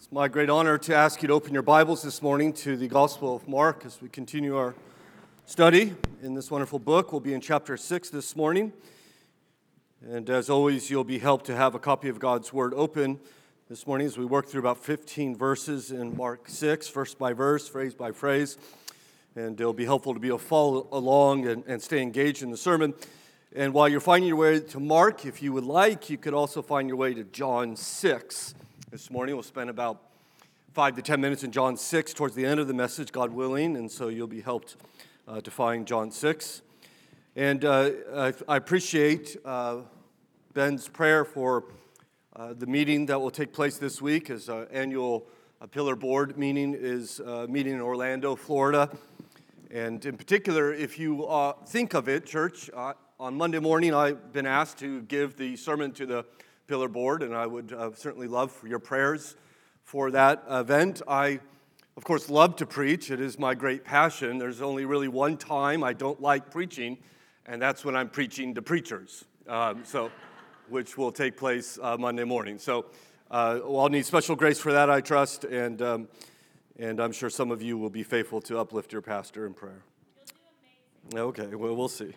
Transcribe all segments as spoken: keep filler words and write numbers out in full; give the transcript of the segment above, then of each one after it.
It's my great honor to ask you to open your Bibles this morning to the Gospel of Mark as we continue our study in this wonderful book. We'll be in chapter six this morning. And as always, you'll be helped to have a copy of God's Word open this morning as we work through about fifteen verses in Mark six, verse by verse, phrase by phrase. And it'll be helpful to be able to follow along and, and stay engaged in the sermon. And while you're finding your way to Mark, if you would like, you could also find your way to John six. This morning we'll spend about five to ten minutes in John six towards the end of the message, God willing, and so you'll be helped uh, to find John six. And uh, I, I appreciate uh, Ben's prayer for uh, the meeting that will take place this week. His uh, annual uh, Pillar Board meeting is uh, meeting in Orlando, Florida. And in particular, if you uh, think of it, church, uh, on Monday morning I've been asked to give the sermon to the Pillar Board, and I would uh, certainly love for your prayers for that event. I, of course, love to preach. It is my great passion. There's only really one time I don't like preaching, and that's when I'm preaching to preachers, um, so which will take place uh, Monday morning. So uh, well, I'll need special grace for that, I trust, and um, and I'm sure some of you will be faithful to uplift your pastor in prayer. You'll do amazing. Okay, well, we'll see.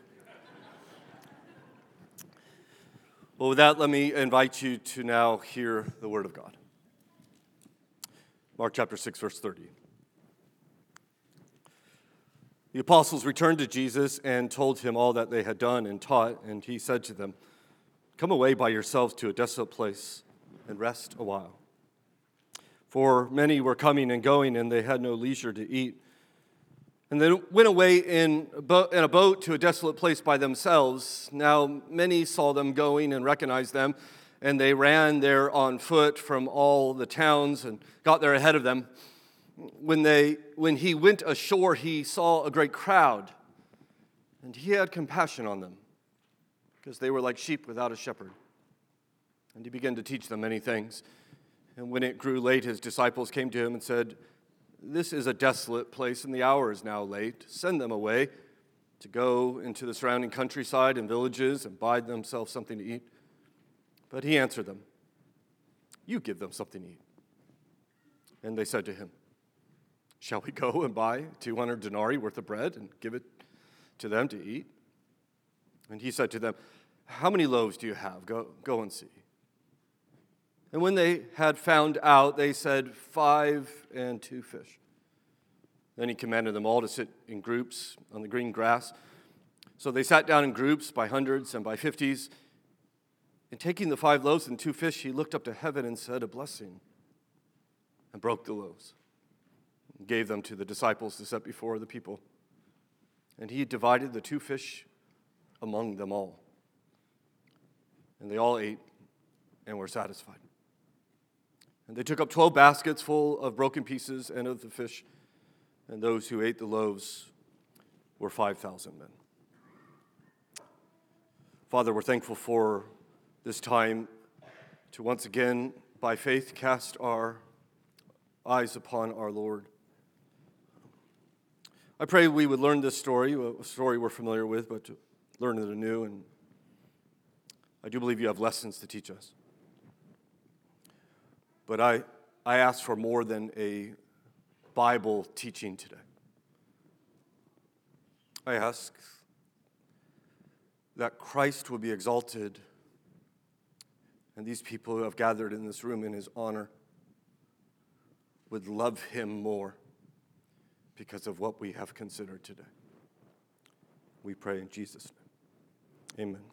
Well, with that, let me invite you to now hear the Word of God. Mark chapter six, verse thirty. The apostles returned to Jesus and told him all that they had done and taught, and he said to them, "Come away by yourselves to a desolate place and rest a while." For many were coming and going, and they had no leisure to eat. And they went away in a, boat, in a boat to a desolate place by themselves. Now many saw them going and recognized them, and they ran there on foot from all the towns and got there ahead of them. When they, when he went ashore, he saw a great crowd, and he had compassion on them, because they were like sheep without a shepherd. And he began to teach them many things. And when it grew late, his disciples came to him and said, "This is a desolate place, and the hour is now late. Send them away to go into the surrounding countryside and villages and buy themselves something to eat." But he answered them, "You give them something to eat." And they said to him, "Shall we go and buy two hundred denarii worth of bread and give it to them to eat?" And he said to them, "How many loaves do you have? Go, go and see." And when they had found out, they said, "Five and two fish." Then he commanded them all to sit in groups on the green grass. So they sat down in groups by hundreds and by fifties. And taking the five loaves and two fish, he looked up to heaven and said a blessing and broke the loaves and gave them to the disciples to set before the people. And he divided the two fish among them all. And they all ate and were satisfied. And they took up twelve baskets full of broken pieces and of the fish, and those who ate the loaves were five thousand men. Father, we're thankful for this time to once again, by faith, cast our eyes upon our Lord. I pray we would learn this story, a story we're familiar with, but to learn it anew, and I do believe you have lessons to teach us. But I, I ask for more than a Bible teaching today. I ask that Christ will be exalted, and these people who have gathered in this room in his honor would love him more because of what we have considered today. We pray in Jesus' name. Amen.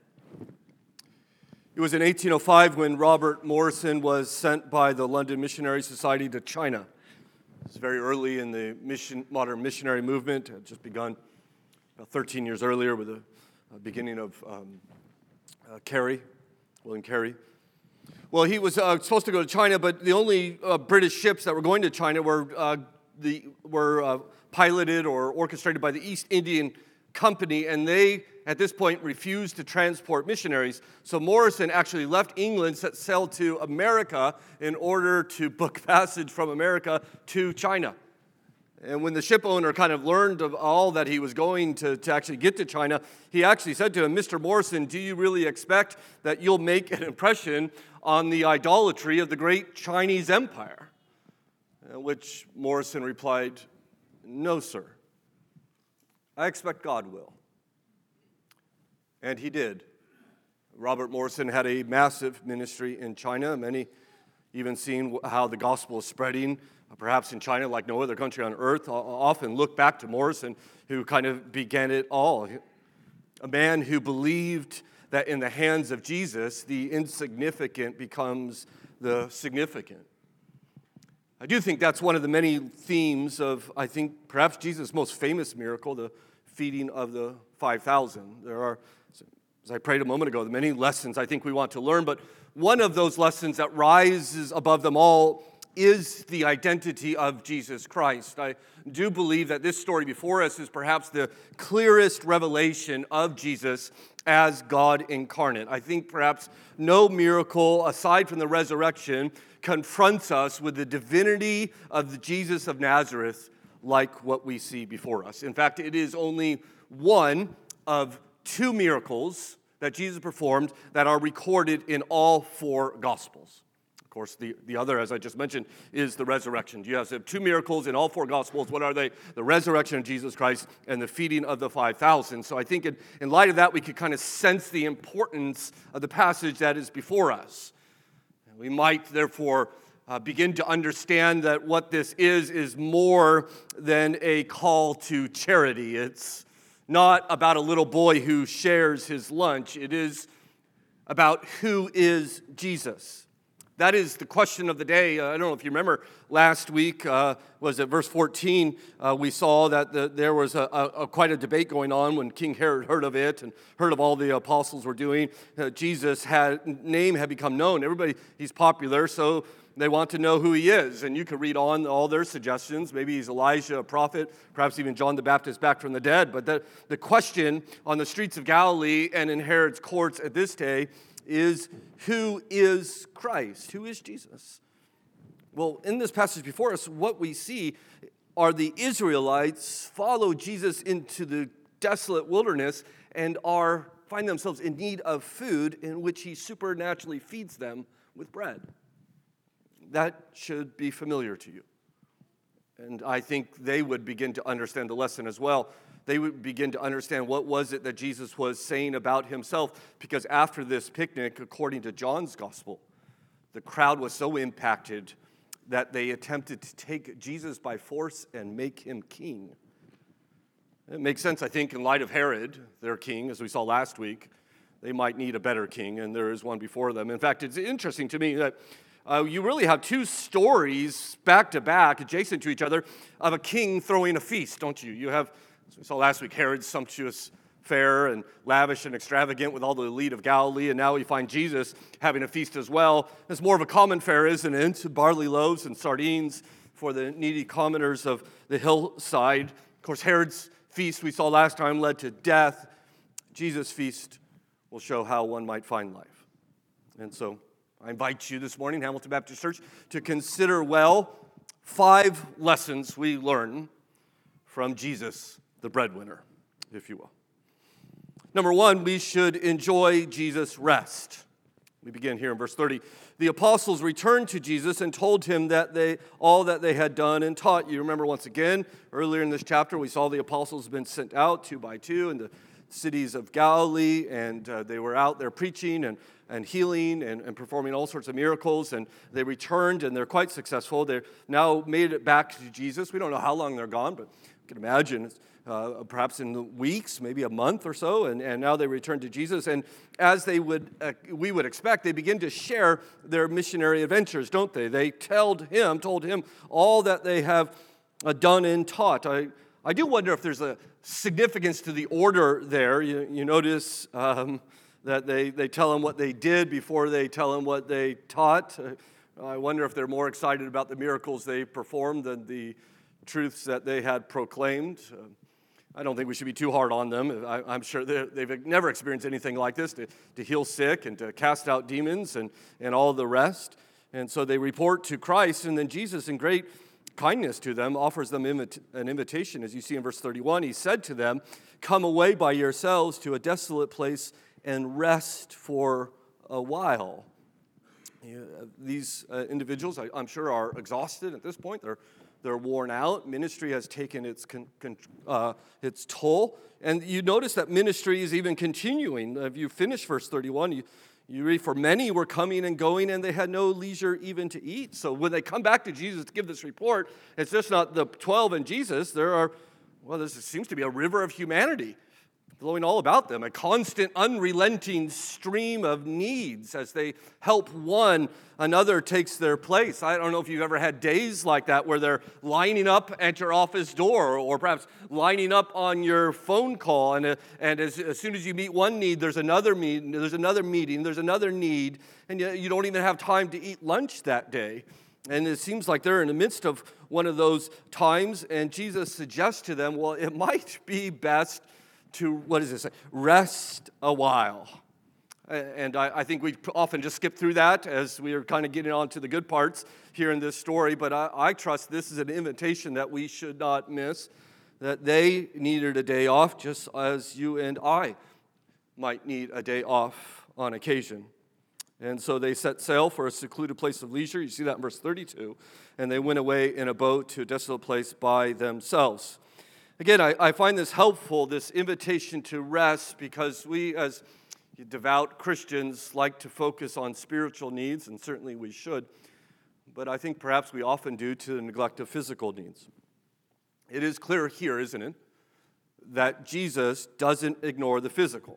It was in eighteen oh five when Robert Morrison was sent by the London Missionary Society to China. It was very early in the mission, modern missionary movement. It had just begun about thirteen years earlier with the uh, beginning of um, uh, Carey, William Carey. Well, he was uh, supposed to go to China, but the only uh, British ships that were going to China were uh, the were uh, piloted or orchestrated by the East Indian Company, and they, at this point, refused to transport missionaries. So Morrison actually left England, set sail to America in order to book passage from America to China. And when the ship owner kind of learned of all that he was going to, to actually get to China, he actually said to him, "Mister Morrison, do you really expect that you'll make an impression on the idolatry of the great Chinese empire?" At which Morrison replied, "No, sir. I expect God will." And he did. Robert Morrison had a massive ministry in China. Many even seen how the gospel is spreading, perhaps in China like no other country on earth, often look back to Morrison, who kind of began it all. A man who believed that in the hands of Jesus, the insignificant becomes the significant. I do think that's one of the many themes of, I think, perhaps Jesus' most famous miracle, the feeding of the five thousand. There are, as I prayed a moment ago, many lessons I think we want to learn, but one of those lessons that rises above them all is the identity of Jesus Christ. I do believe that this story before us is perhaps the clearest revelation of Jesus as God incarnate. I think perhaps no miracle, aside from the resurrection, confronts us with the divinity of the Jesus of Nazareth like what we see before us. In fact, it is only one of two miracles that Jesus performed that are recorded in all four Gospels. Of course, the, the other, as I just mentioned, is the resurrection. You have two miracles in all four Gospels. What are they? The resurrection of Jesus Christ and the feeding of the five thousand. So I think in, in light of that, we could kind of sense the importance of the passage that is before us. We might, therefore, uh, begin to understand that what this is is more than a call to charity. It's not about a little boy who shares his lunch. It is about who is Jesus. That is the question of the day. Uh, I don't know if you remember last week, uh, was it verse fourteen, uh, we saw that the, there was a, a, a quite a debate going on when King Herod heard of it and heard of all the apostles were doing. Uh, Jesus' had, name had become known. Everybody, he's popular, so they want to know who he is. And you can read on all their suggestions. Maybe he's Elijah, a prophet, perhaps even John the Baptist back from the dead. But the, the question on the streets of Galilee and in Herod's courts at this day is, who is Christ? Who is Jesus? Well, in this passage before us, what we see are the Israelites follow Jesus into the desolate wilderness and are find themselves in need of food, in which he supernaturally feeds them with bread. That should be familiar to you. And I think they would begin to understand the lesson as well. They would begin to understand what was it that Jesus was saying about himself, because after this picnic, according to John's gospel, the crowd was so impacted that they attempted to take Jesus by force and make him king. It makes sense, I think, in light of Herod, their king, as we saw last week. They might need a better king, and there is one before them. In fact, it's interesting to me that Uh, you really have two stories back to back, adjacent to each other, of a king throwing a feast, don't you? You have, as we saw last week, Herod's sumptuous fare and lavish and extravagant with all the elite of Galilee, and now we find Jesus having a feast as well. It's more of a common fare, isn't it? Barley loaves and sardines for the needy commoners of the hillside. Of course, Herod's feast we saw last time led to death. Jesus' feast will show how one might find life. And so I invite you this morning, Hamilton Baptist Church, to consider well five lessons we learn from Jesus, the breadwinner, if you will. Number one, we should enjoy Jesus' rest. We begin here in verse thirty. The apostles returned to Jesus and told him that they all that they had done and taught. You remember once again, earlier in this chapter, we saw the apostles have been sent out two by two in the cities of Galilee, and uh, they were out there preaching and, and healing and, and performing all sorts of miracles, and they returned, and they're quite successful. They're now made it back to Jesus. We don't know how long they're gone, but you can imagine uh, perhaps in the weeks, maybe a month or so, and, and now they return to Jesus, and as they would, uh, we would expect, they begin to share their missionary adventures, don't they? They told him, told him all that they have uh, done and taught. I I do wonder if there's a significance to the order there. You, you notice um, that they, they tell him what they did before they tell him what they taught. Uh, I wonder if they're more excited about the miracles they performed than the truths that they had proclaimed. Uh, I don't think we should be too hard on them. I, I'm sure they've never experienced anything like this, to, to heal sick and to cast out demons and, and all the rest. And so they report to Christ, and then Jesus, in great kindness to them, offers them an invitation. As you see in verse thirty-one, he said to them, "Come away by yourselves to a desolate place and rest for a while." You know, these uh, individuals, I, I'm sure, are exhausted at this point. They're they're worn out. Ministry has taken its con, con, uh, its toll, and you notice that ministry is even continuing. If you finish verse thirty-one, you you read, "For many were coming and going, and they had no leisure even to eat." So when they come back to Jesus to give this report, it's just not the twelve and Jesus. There are, well, there seems to be a river of humanity flowing all about them, a constant, unrelenting stream of needs as they help one, another takes their place. I don't know if you've ever had days like that where they're lining up at your office door or perhaps lining up on your phone call, and, uh, and as, as soon as you meet one need, there's another meeting, there's another meeting, there's another need, and you, you don't even have time to eat lunch that day. And it seems like they're in the midst of one of those times, and Jesus suggests to them, well, it might be best to, what does it say, rest a while. And I, I think we often just skip through that as we are kind of getting on to the good parts here in this story, but I, I trust this is an invitation that we should not miss, that they needed a day off just as you and I might need a day off on occasion. And so they set sail for a secluded place of leisure. You see that in verse thirty-two. And they went away in a boat to a desolate place by themselves. Again, I, I find this helpful, this invitation to rest, because we as devout Christians like to focus on spiritual needs, and certainly we should, but I think perhaps we often do to the neglect of physical needs. It is clear here, isn't it, that Jesus doesn't ignore the physical,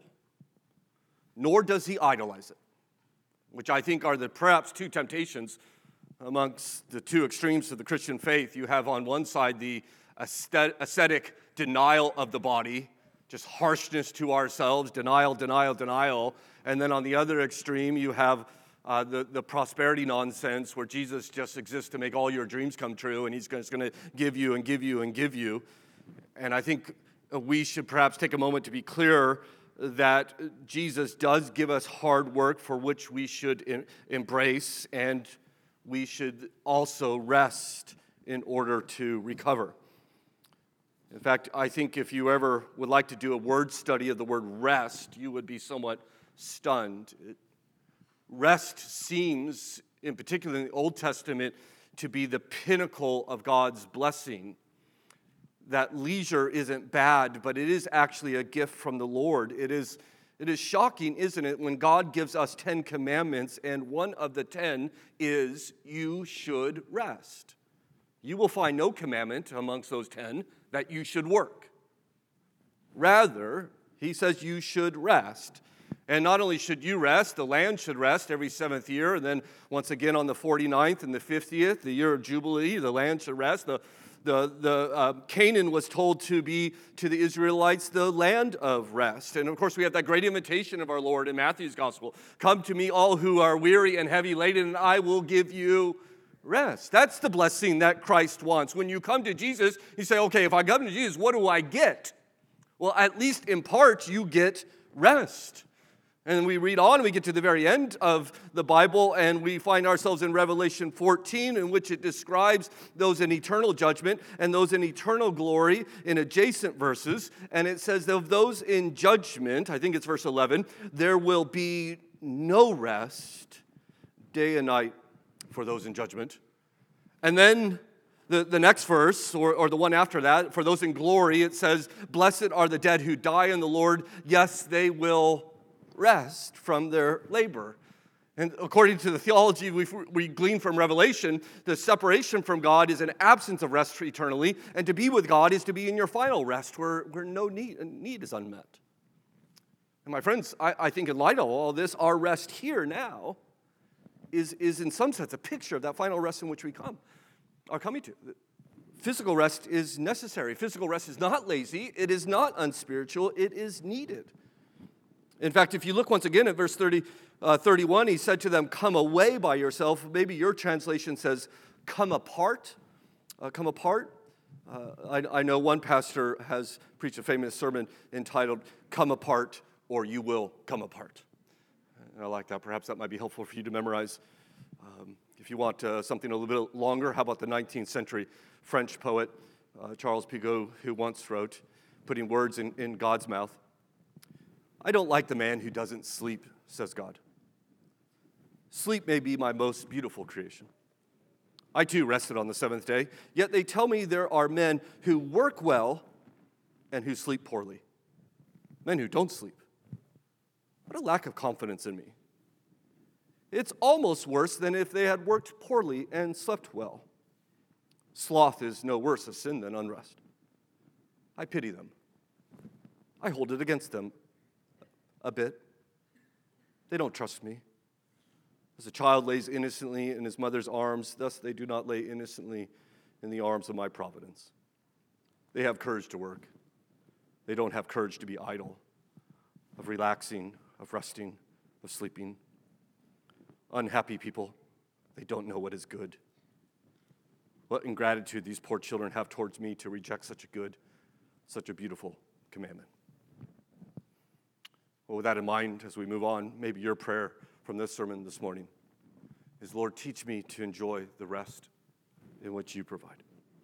nor does he idolize it, which I think are the perhaps two temptations amongst the two extremes of the Christian faith. You have on one side the ascetic denial of the body, just harshness to ourselves, denial, denial, denial. And then on the other extreme, you have uh, the, the prosperity nonsense where Jesus just exists to make all your dreams come true, and he's just going to give you and give you and give you. And I think we should perhaps take a moment to be clear that Jesus does give us hard work for which we should in, embrace, and we should also rest in order to recover. In fact, I think if you ever would like to do a word study of the word rest, you would be somewhat stunned. It, rest seems, in particular in the Old Testament, to be the pinnacle of God's blessing. That leisure isn't bad, but it is actually a gift from the Lord. It is, it is shocking, isn't it, when God gives us Ten Commandments, and one of the ten is, you should rest. You will find no commandment amongst those ten that you should work. Rather, he says you should rest. And not only should you rest, the land should rest every seventh year, and then once again on the forty-ninth and the fiftieth, the year of Jubilee, the land should rest. The, the, the uh, Canaan was told to be, to the Israelites, the land of rest. And of course, we have that great invitation of our Lord in Matthew's gospel. Come to me, all who are weary and heavy laden, and I will give you rest. That's the blessing that Christ wants. When you come to Jesus, you say, okay, if I come to Jesus, what do I get? Well, at least in part, you get rest. And we read on, we get to the very end of the Bible, and we find ourselves in Revelation fourteen, in which it describes those in eternal judgment and those in eternal glory in adjacent verses. And it says, of those in judgment, I think it's verse eleven, there will be no rest day and night for those in judgment. And then the, the next verse, or, or the one after that, for those in glory, it says, blessed are the dead who die in the Lord. Yes, they will rest from their labor. And according to the theology we, we glean from Revelation, the separation from God is an absence of rest eternally, and to be with God is to be in your final rest where, where no need, need is unmet. And my friends, I, I think in light of all this, our rest here now is, is in some sense a picture of that final rest in which we come, are coming to. Physical rest is necessary. Physical rest is not lazy. It is not unspiritual. It is needed. In fact, if you look once again at verse thirty, uh, thirty-one, he said to them, come away by yourself. Maybe your translation says, come apart. Uh, come apart. Uh, I, I know one pastor has preached a famous sermon entitled, Come Apart or You Will Come Apart. And I like that. Perhaps that might be helpful for you to memorize. Um, if you want uh, something a little bit longer, how about the nineteenth century French poet, uh, Charles Pigot, who once wrote, putting words in, in God's mouth, I don't like the man who doesn't sleep, says God. Sleep may be my most beautiful creation. I too rested on the seventh day, yet they tell me there are men who work well and who sleep poorly. Men who don't sleep. What a lack of confidence in me. It's almost worse than if they had worked poorly and slept well. Sloth is no worse a sin than unrest. I pity them. I hold it against them a bit. They don't trust me. As a child lays innocently in his mother's arms, thus they do not lay innocently in the arms of my providence. They have courage to work. They don't have courage to be idle, of relaxing, of resting, of sleeping. Unhappy people, they don't know what is good. What ingratitude these poor children have towards me to reject such a good, such a beautiful commandment. Well, with that in mind, as we move on, maybe your prayer from this sermon this morning is, Lord, teach me to enjoy the rest in which you provide.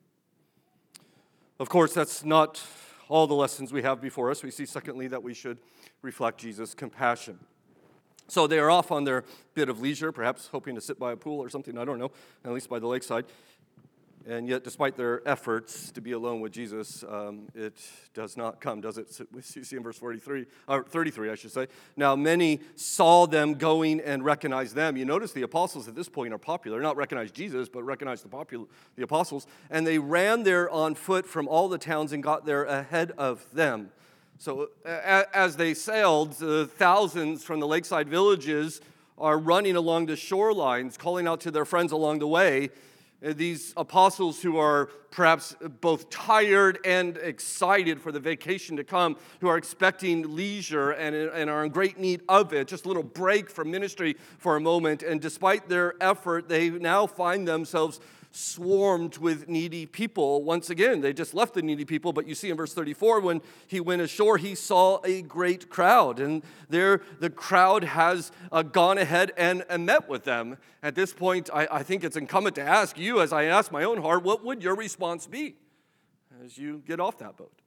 Of course, that's not all the lessons we have before us. We see, secondly, that we should reflect Jesus' compassion. So they are off on their bit of leisure, perhaps hoping to sit by a pool or something, I don't know, at least by the lakeside. And yet, despite their efforts to be alone with Jesus, um, it does not come, does it? You see in verse forty-three, or thirty-three, I should say. Now, many saw them going and recognized them. You notice the apostles at this point are popular. Not recognize Jesus, but recognize the, popul- the apostles. And they ran there on foot from all the towns and got there ahead of them. So uh, as they sailed, uh, thousands from the lakeside villages are running along the shorelines, calling out to their friends along the way. These apostles who are perhaps both tired and excited for the vacation to come, who are expecting leisure and, and are in great need of it, just a little break from ministry for a moment. And despite their effort, they now find themselves swarmed with needy people. Once again, they just left the needy people, but you see in verse thirty-four, when he went ashore, he saw a great crowd, and there the crowd has uh, gone ahead and, and met with them. At this point, I, I think it's incumbent to ask you, as I ask my own heart, what would your response be as you get off that boat?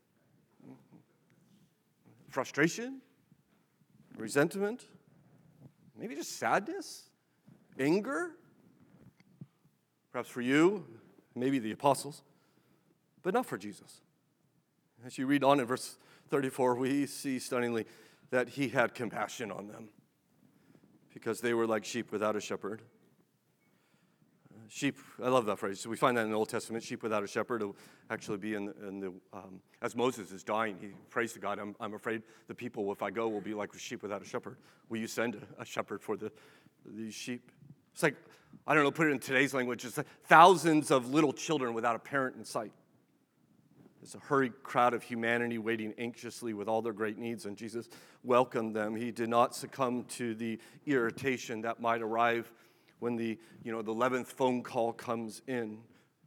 Frustration? Resentment? Maybe just sadness? Anger? Perhaps for you, maybe the apostles, but not for Jesus. As you read on in verse thirty-four, we see stunningly that he had compassion on them because they were like sheep without a shepherd. Uh, sheep, I love that phrase. So we find that in the Old Testament, sheep without a shepherd will actually be in the, in the um, as Moses is dying, he prays to God, I'm, I'm afraid the people, if I go, will be like sheep without a shepherd. Will you send a, a shepherd for the these sheep? It's like, I don't know, put it in today's language, it's like thousands of little children without a parent in sight. There's a hurried crowd of humanity waiting anxiously with all their great needs, and Jesus welcomed them. He did not succumb to the irritation that might arrive when the, you know, the eleventh phone call comes in.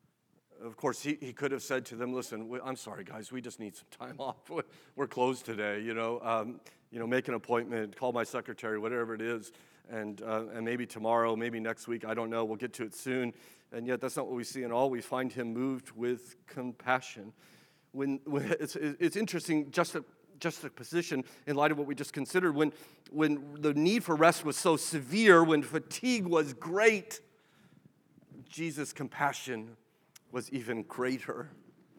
Of course, he, he could have said to them, listen, we, I'm sorry, guys, we just need some time off. We're closed today, you know. Um, you know, make an appointment, call my secretary, whatever it is. And uh, and maybe tomorrow, maybe next week, I don't know, we'll get to it soon. And yet that's not what we see at all. We find him moved with compassion. When, when it's, it's interesting, just a, just a position in light of what we just considered, when, when the need for rest was so severe, when fatigue was great, Jesus' compassion was even greater.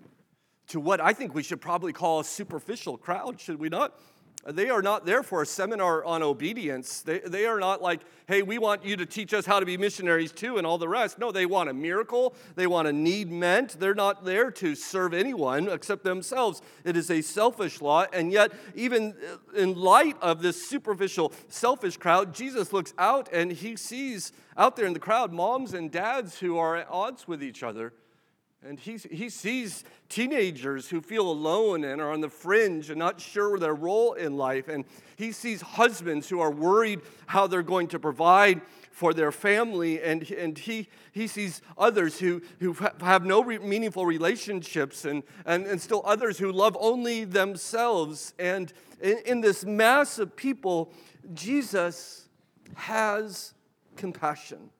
To what I think we should probably call a superficial crowd, should we not? They are not there for a seminar on obedience. They, they are not like, hey, we want you to teach us how to be missionaries too and all the rest. No, they want a miracle. They want a need met. They're not there to serve anyone except themselves. It is a selfish lot. And yet, even in light of this superficial, selfish crowd, Jesus looks out and he sees out there in the crowd moms and dads who are at odds with each other. And he, he sees teenagers who feel alone and are on the fringe and not sure their role in life. And he sees husbands who are worried how they're going to provide for their family. And, and he, he sees others who, who have no re- meaningful relationships and, and, and still others who love only themselves. And in, in this mass of people, Jesus has compassion.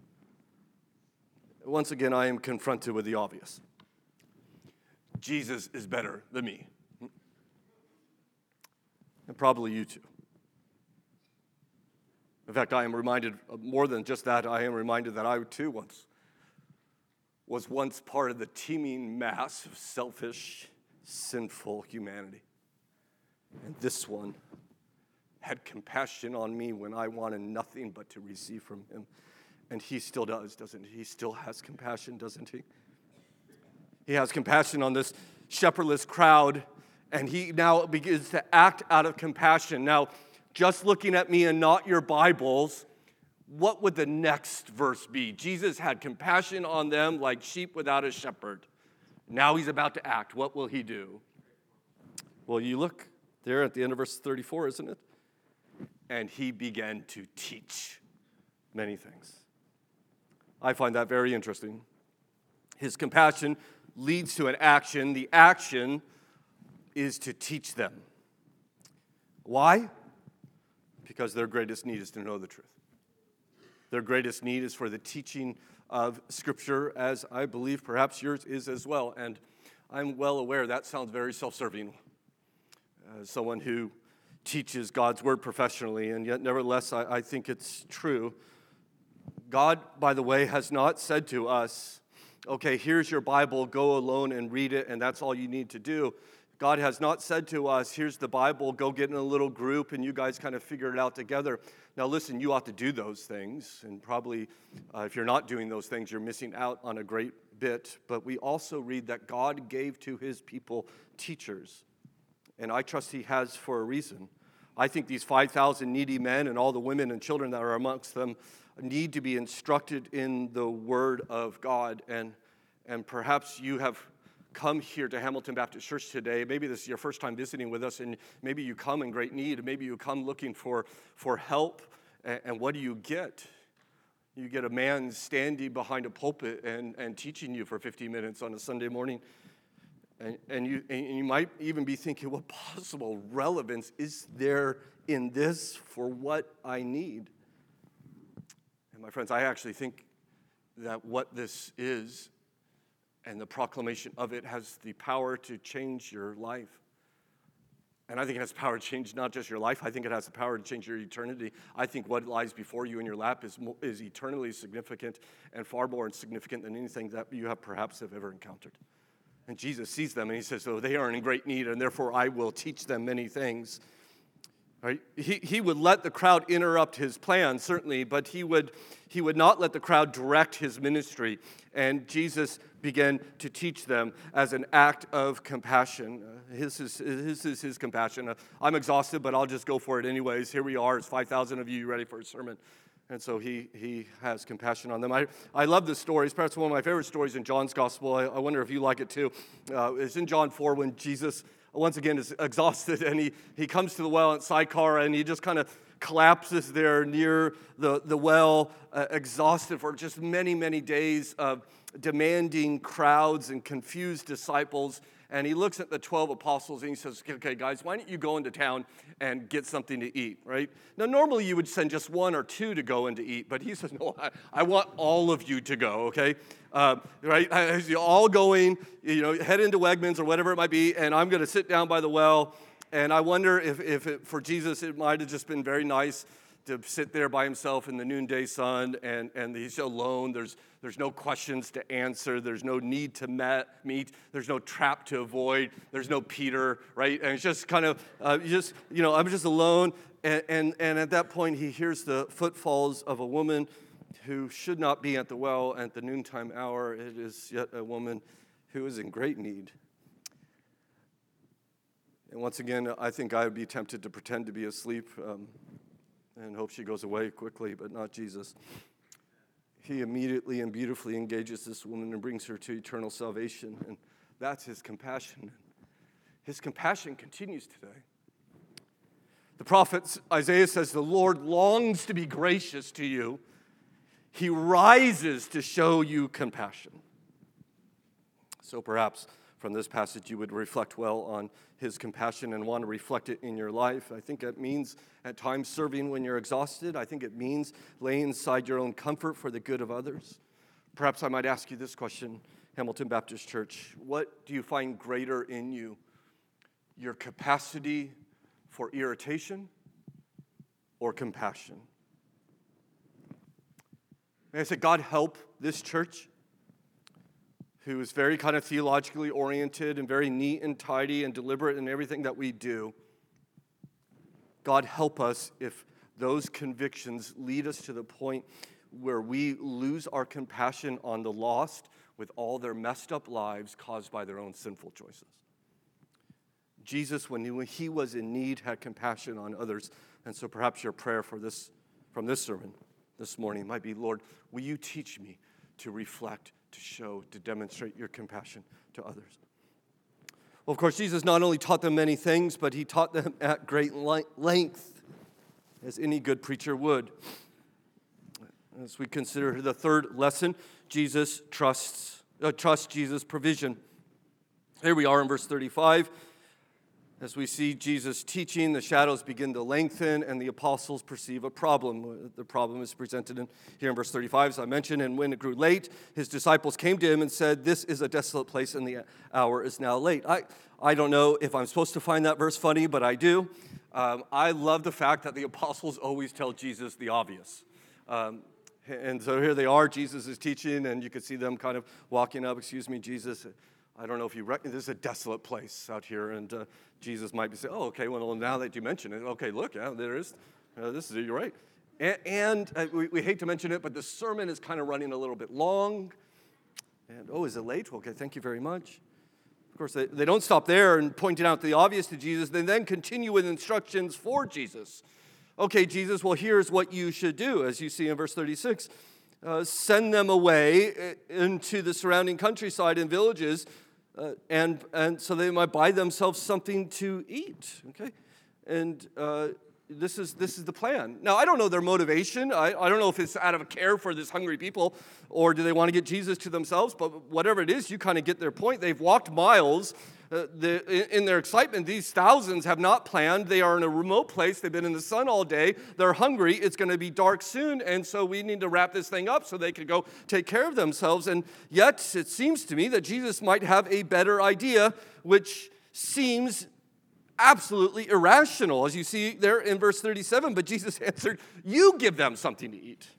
Once again, I am confronted with the obvious. Jesus is better than me. And probably you too. In fact, I am reminded of more than just that. I am reminded that I too once was once part of the teeming mass of selfish, sinful humanity. And this one had compassion on me when I wanted nothing but to receive from him. And he still does, doesn't he? He still has compassion, doesn't he? He has compassion on this shepherdless crowd, and he now begins to act out of compassion. Now, just looking at me and not your Bibles, what would the next verse be? Jesus had compassion on them like sheep without a shepherd. Now he's about to act. What will he do? Well, you look there at the end of verse thirty-four, isn't it? And he began to teach many things. I find that very interesting. His compassion leads to an action. The action is to teach them. Why? Because their greatest need is to know the truth. Their greatest need is for the teaching of Scripture, as I believe perhaps yours is as well. And I'm well aware that sounds very self-serving. As someone who teaches God's Word professionally, and yet nevertheless I, I think it's true. God, by the way, has not said to us, okay, here's your Bible, go alone and read it, and that's all you need to do. God has not said to us, here's the Bible, go get in a little group and you guys kind of figure it out together. Now listen, you ought to do those things, and probably uh, if you're not doing those things, you're missing out on a great bit. But we also read that God gave to his people teachers, and I trust he has for a reason. I think these five thousand needy men and all the women and children that are amongst them need to be instructed in the Word of God, and, and perhaps you have come here to Hamilton Baptist Church today. Maybe this is your first time visiting with us, and maybe you come in great need. Maybe you come looking for, for help, and, and what do you get? You get a man standing behind a pulpit and, and teaching you for fifteen minutes on a Sunday morning, and, and, you, and you might even be thinking, what possible relevance is there in this for what I need? And my friends, I actually think that what this is and the proclamation of it has the power to change your life. And I think it has the power to change not just your life, I think it has the power to change your eternity. I think what lies before you in your lap is, is eternally significant and far more significant than anything that you have perhaps have ever encountered. And Jesus sees them and he says, oh, they are in great need, and therefore I will teach them many things. Right? He, he would let the crowd interrupt his plan, certainly, but he would, he would not let the crowd direct his ministry. And Jesus began to teach them as an act of compassion. Uh, his, is, his is his compassion. Uh, I'm exhausted, but I'll just go for it anyways. Here we are. It's five thousand of you ready for a sermon. And so he he has compassion on them. I, I love this story. It's perhaps one of my favorite stories in John's gospel. I, I wonder if you like it too. Uh, it's in John four when Jesus once again is exhausted, and he, he comes to the well at Sychar, and he just kind of collapses there near the, the well, uh, exhausted for just many, many days of demanding crowds and confused disciples. And he looks at the twelve apostles and he says, okay, guys, why don't you go into town and get something to eat, right? Now, normally you would send just one or two to go in to eat, but he says, no, I, I want all of you to go, okay? Uh, right? As you're all going, you know, head into Wegmans or whatever it might be, and I'm going to sit down by the well. And I wonder if, if it, for Jesus, it might have just been very nice to sit there by himself in the noonday sun, and, and he's alone. There's, there's no questions to answer. There's no need to met, meet. There's no trap to avoid. There's no Peter, right? And it's just kind of, uh, just, you know, I'm just alone. And, and, and at that point, he hears the footfalls of a woman who should not be at the well at the noontime hour. It is yet a woman who is in great need. And once again, I think I would be tempted to pretend to be asleep um, and hope she goes away quickly, but not Jesus. He immediately and beautifully engages this woman and brings her to eternal salvation, and that's his compassion. His compassion continues today. The prophet Isaiah says, the Lord longs to be gracious to you. He rises to show you compassion. So perhaps from this passage you would reflect well on his compassion and want to reflect it in your life. I think it means at times serving when you're exhausted. I think it means laying aside your own comfort for the good of others. Perhaps I might ask you this question, Hamilton Baptist Church. What do you find greater in you? Your capacity for irritation or compassion? And I said, God, help this church, who is very kind of theologically oriented and very neat and tidy and deliberate in everything that we do. God, help us if those convictions lead us to the point where we lose our compassion on the lost with all their messed up lives caused by their own sinful choices. Jesus, when he, when he was in need, had compassion on others. And so perhaps your prayer for this, from this sermon this morning might be, Lord, will you teach me to reflect, to show, to demonstrate your compassion to others? Well, of course, Jesus not only taught them many things, but he taught them at great length, as any good preacher would. As we consider the third lesson, Jesus trusts, uh, trusts Jesus' provision. Here we are in verse thirty-five. As we see Jesus teaching, the shadows begin to lengthen, and the apostles perceive a problem. The problem is presented in, here in verse thirty-five, as I mentioned. And when it grew late, his disciples came to him and said, "This is a desolate place, and the hour is now late." I, I don't know if I'm supposed to find that verse funny, but I do. Um, I love the fact that the apostles always tell Jesus the obvious. Um, and so here they are, Jesus is teaching, and you could see them kind of walking up. "Excuse me, Jesus, I don't know if you reckon this is a desolate place out here." And uh, Jesus might be saying, "Oh, okay, well, now that you mention it, okay, look, yeah, there is, uh, this is it, you're right." And, and uh, we, we hate to mention it, but the sermon is kind of running a little bit long. And, "Oh, is it late? Okay, thank you very much." Of course, they, they don't stop there and pointing out the obvious to Jesus. They then continue with instructions for Jesus. "Okay, Jesus, well, here's what you should do," as you see in verse thirty-six. Uh, send them away into the surrounding countryside and villages, uh, and and so they might buy themselves something to eat. Okay, and uh, this is this is the plan. Now, I don't know their motivation. I, I don't know if it's out of care for this hungry people, or do they want to get Jesus to themselves? But whatever it is, you kind of get their point. They've walked miles. Uh, the, in their excitement, these thousands have not planned. They are in a remote place. They've been in the sun all day. They're hungry. It's going to be dark soon, and so we need to wrap this thing up so they can go take care of themselves. And yet, it seems to me that Jesus might have a better idea, which seems absolutely irrational, as you see there in verse thirty-seven. But Jesus answered, "You give them something to eat.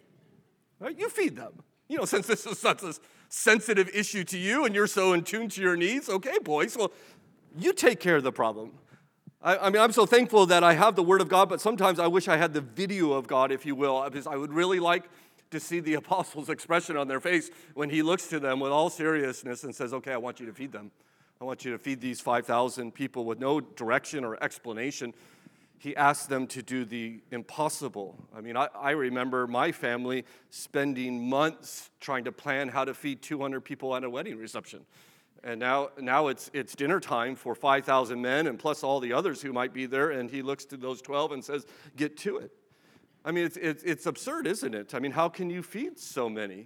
Right? You feed them. You know, since this is such a sensitive issue to you and you're so in tune to your needs, okay, boys, well, you take care of the problem." I, I mean, I'm so thankful that I have the Word of God, but sometimes I wish I had the video of God, if you will, because I would really like to see the apostles' expression on their face when he looks to them with all seriousness and says, "Okay, I want you to feed them. I want you to feed these five thousand people," with no direction or explanation. He asked them to do the impossible. I mean, I, I remember my family spending months trying to plan how to feed two hundred people at a wedding reception. And now, now it's it's dinner time for five thousand men and plus all the others who might be there. And he looks to those twelve and says, "Get to it." I mean, it's, it's, it's absurd, isn't it? I mean, how can you feed so many?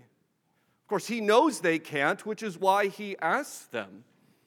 Of course, he knows they can't, which is why he asks them.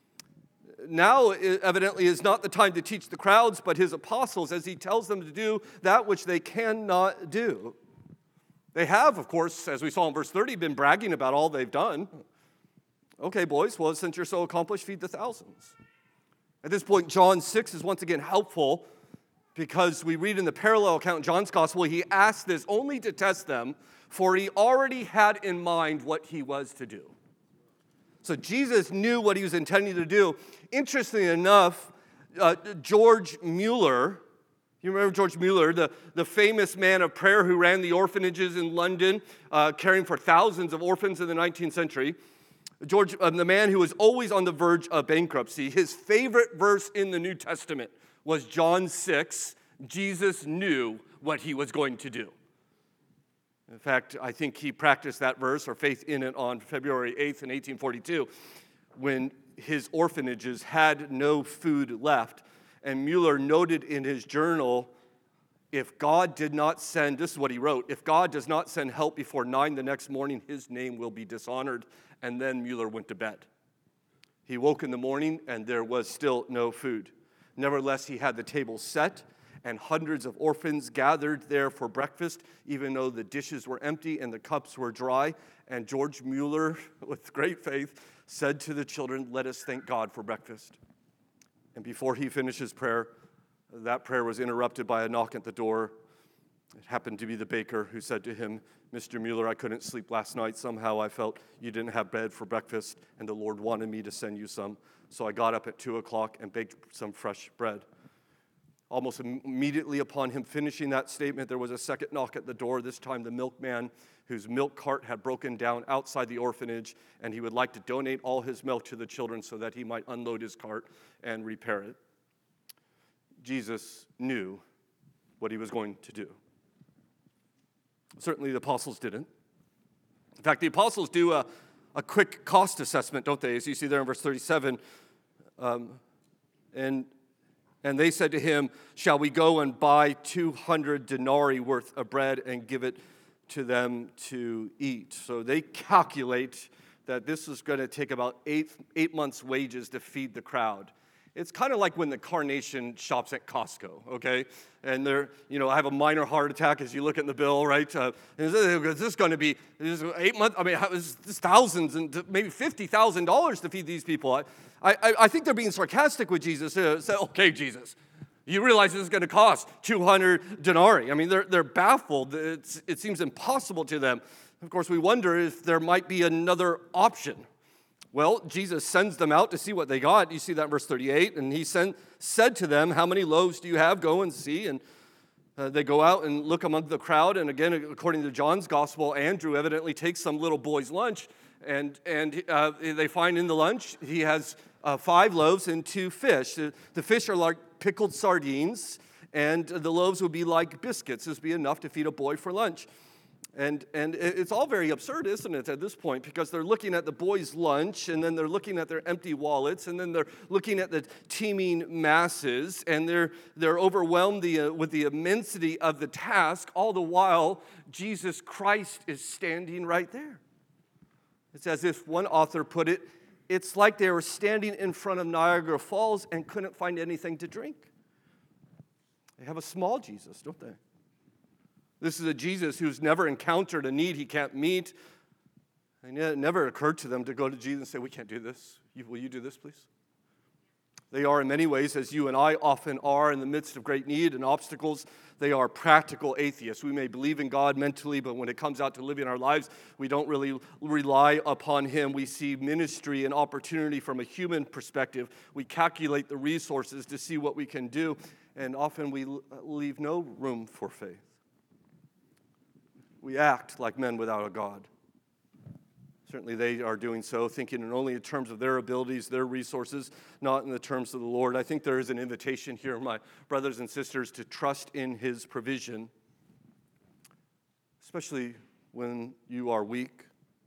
Now, evidently, is not the time to teach the crowds, but his apostles, as he tells them to do that which they cannot do. They have, of course, as we saw in verse thirty, been bragging about all they've done. Okay, boys, well, since you're so accomplished, feed the thousands. At this point, John six is once again helpful because we read in the parallel account in John's gospel, he asked this only to test them, for he already had in mind what he was to do. So Jesus knew what he was intending to do. Interestingly enough, uh, George Mueller, you remember George Mueller, the, the famous man of prayer who ran the orphanages in London, uh, caring for thousands of orphans in the nineteenth century. George, uh, the man who was always on the verge of bankruptcy, his favorite verse in the New Testament was John six. Jesus knew what he was going to do. In fact, I think he practiced that verse or faith in it on February eighth in eighteen forty-two when his orphanages had no food left. And Mueller noted in his journal, if God did not send, this is what he wrote, if God does not send help before nine the next morning, his name will be dishonored. And then Mueller went to bed. He woke in the morning and there was still no food. Nevertheless, he had the table set, and hundreds of orphans gathered there for breakfast, even though the dishes were empty and the cups were dry. And George Mueller, with great faith, said to the children, "Let us thank God for breakfast." And before he finished his prayer, that prayer was interrupted by a knock at the door. It happened to be the baker who said to him, Mister Mueller, I couldn't sleep last night. Somehow I felt you didn't have bread for breakfast, and the Lord wanted me to send you some. So I got up at two o'clock and baked some fresh bread. Almost immediately upon him finishing that statement, there was a second knock at the door, this time the milkman whose milk cart had broken down outside the orphanage, and he would like to donate all his milk to the children so that he might unload his cart and repair it. Jesus knew what he was going to do. Certainly the apostles didn't. In fact, the apostles do a, a quick cost assessment, don't they? As you see there in verse thirty-seven. Um, and, and they said to him, shall we go and buy two hundred denarii worth of bread and give it to them to eat? So they calculate that this is going to take about eight, eight months' wages to feed the crowd. It's kind of like when the Carnation shops at Costco, okay? And they're, you know, I have a minor heart attack as you look at the bill, right? Uh, is this going to be is this eight months? I mean, is this thousands and maybe fifty thousand dollars to feed these people? I, I, I think they're being sarcastic with Jesus. Uh, say, okay, Jesus, you realize this is going to cost two hundred denarii. I mean, they're, they're baffled. It's, it seems impossible to them. Of course, we wonder if there might be another option. Well, Jesus sends them out to see what they got. You see that in verse thirty-eight. And he sent, said to them, how many loaves do you have? Go and see. And uh, they go out and look among the crowd. And again, according to John's gospel, Andrew evidently takes some little boy's lunch. And, and uh, they find in the lunch, he has uh, five loaves and two fish. The, the fish are like pickled sardines. And the loaves would be like biscuits. This would be enough to feed a boy for lunch. And and it's all very absurd, isn't it, at this point? Because they're looking at the boys' lunch, and then they're looking at their empty wallets, and then they're looking at the teeming masses, and they're they're overwhelmed the, uh, with the immensity of the task. All the while, Jesus Christ is standing right there. It's as if one author put it, it's like they were standing in front of Niagara Falls and couldn't find anything to drink. They have a small Jesus, don't they? This is a Jesus who's never encountered a need he can't meet. And yet it never occurred to them to go to Jesus and say, we can't do this. You, will you do this, please? They are in many ways, as you and I often are in the midst of great need and obstacles, they are practical atheists. We may believe in God mentally, but when it comes out to living our lives, we don't really rely upon him. We see ministry and opportunity from a human perspective. We calculate the resources to see what we can do, and often we leave no room for faith. We act like men without a God. Certainly they are doing so, thinking in only in terms of their abilities, their resources, not in the terms of the Lord. I think there is an invitation here, my brothers and sisters, to trust in his provision, especially when you are weak.